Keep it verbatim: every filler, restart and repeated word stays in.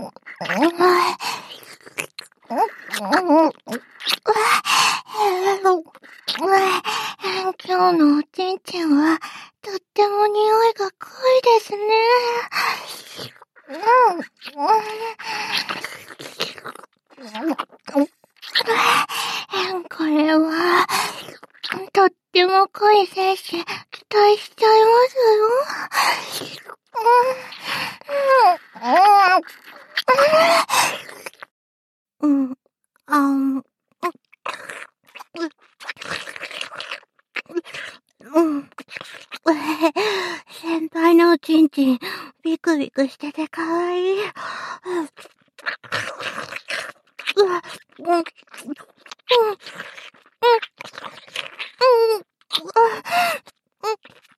今日のおちんちんはとっても匂いが濃いですね。これはとっても濃い摂取期待しちゃいますよ。うん、あん、うん。先輩のおちんちん、ビクビクしててかわいい。うわ、うん、うん、うん、うん、うん、